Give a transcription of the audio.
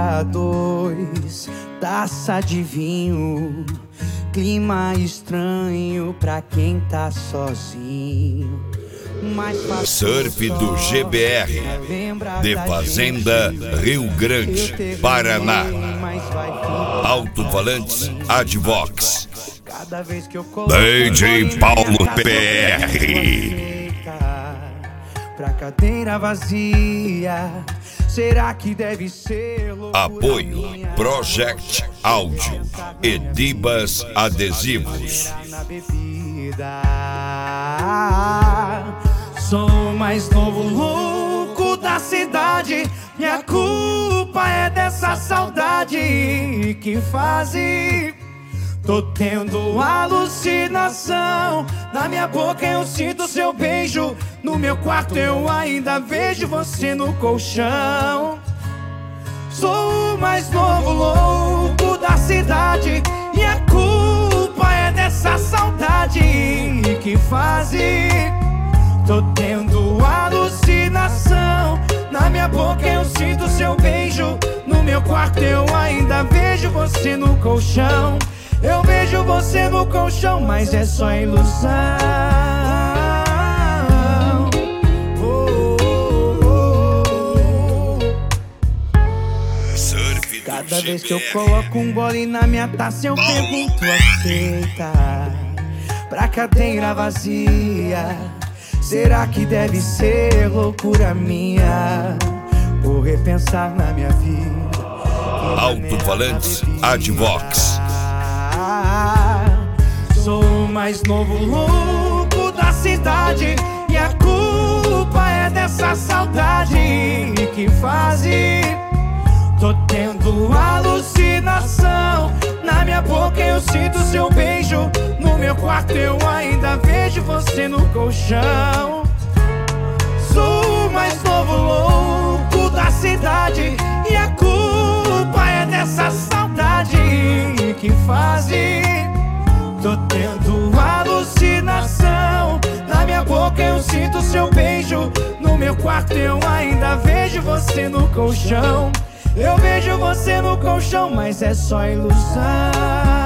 pra dois, taça de vinho, clima estranho pra quem tá sozinho. Surf do GBR, de Fazenda, Rio Grande, Paraná. Alto-falantes Advox. DJ Paulo PR. Pra cadeira vazia, será que deve ser? Apoio Project Áudio e Dibas Adesivos. Sou o mais novo louco da cidade, e a culpa é dessa saudade que faz. Tô tendo alucinação, na minha boca eu sinto seu beijo, no meu quarto eu ainda vejo você no colchão. Sou o mais novo louco da cidade, e a culpa é dessa saudade que faz. Tô tendo alucinação, na minha boca eu sinto seu beijo, no meu quarto eu ainda vejo você no colchão. Eu vejo você no colchão, mas é só ilusão. Cada vez que eu coloco um gole na minha taça, eu pergunto, aceita? Pra cadeira vazia, será que deve ser loucura minha por repensar na minha vida? Alto-falantes Advox. Sou o mais novo louco da cidade, e a culpa é dessa saudade que faz. Tô tendo alucinação, na minha boca eu sinto seu beijo, no meu quarto eu ainda vejo você no colchão. Sou o mais novo louco da cidade, e a culpa é dessa saudade que faz. Tô tendo alucinação, na minha boca eu sinto seu beijo, no meu quarto eu ainda vejo você no colchão. Eu vejo você no colchão, mas é só ilusão.